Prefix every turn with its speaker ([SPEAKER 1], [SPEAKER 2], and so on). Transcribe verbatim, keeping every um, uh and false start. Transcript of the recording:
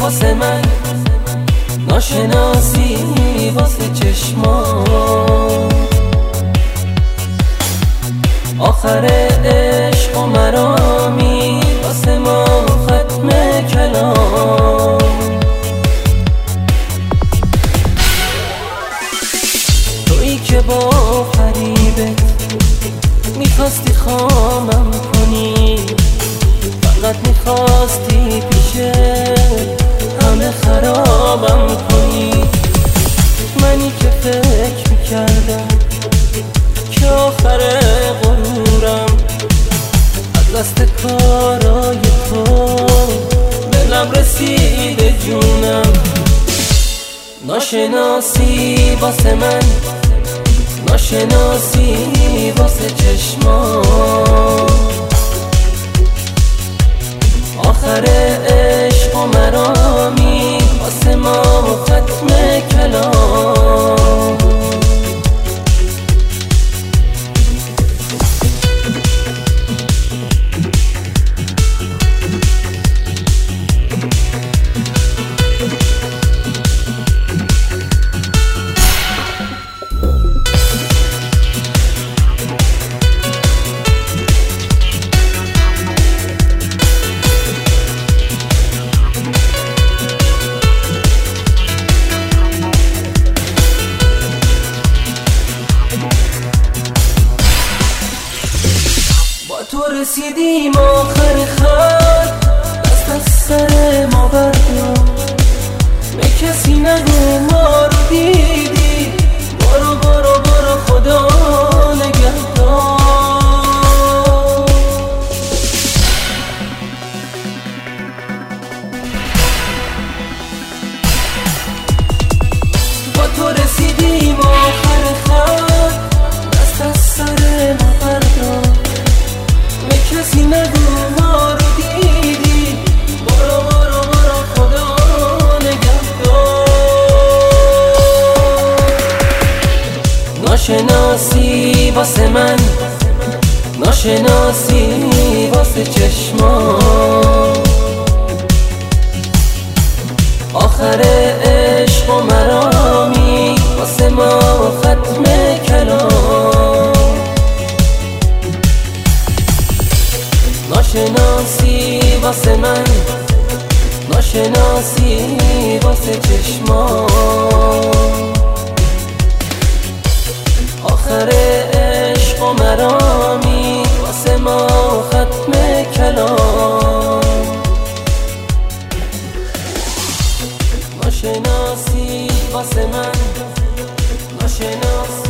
[SPEAKER 1] واسه من، ناشناسی واسه چشمام. آخر عشق و مرامی واسه ما ختم کلام. تویی که با فریبت میخواستی خامم کنی، فقط میخواستی پیشه همه خرابم کنی. منی که فکر میکردم که آخر غرورم از دست کارای تو دلم رسیده جونم. ناشناسی واسه من، ناشناسی واسه چشمام. آخر عشق و مرامی واسه ما ختم کلام. تو رسیدیم آخر خط، دست از سر ما بردار. به کسی نگو ما رو دیدی، برو برو برو خدا نگهدار. با تو رسیدیم آخر خط، دست از سر ما بردار. کسی نگو ما رو دیدی، برو برو برو خدا نگهدار. ناشناسی واسه من، ناشناسی واسه چشمام. آخر عشق و مرامی واسه ما ختم کلام. ناشناسی واسه من، ناشناسی واسه چشمام. آخر عشق و مرامی واسه ما ختم کلام. ناشناسی واسه من، ناشناسی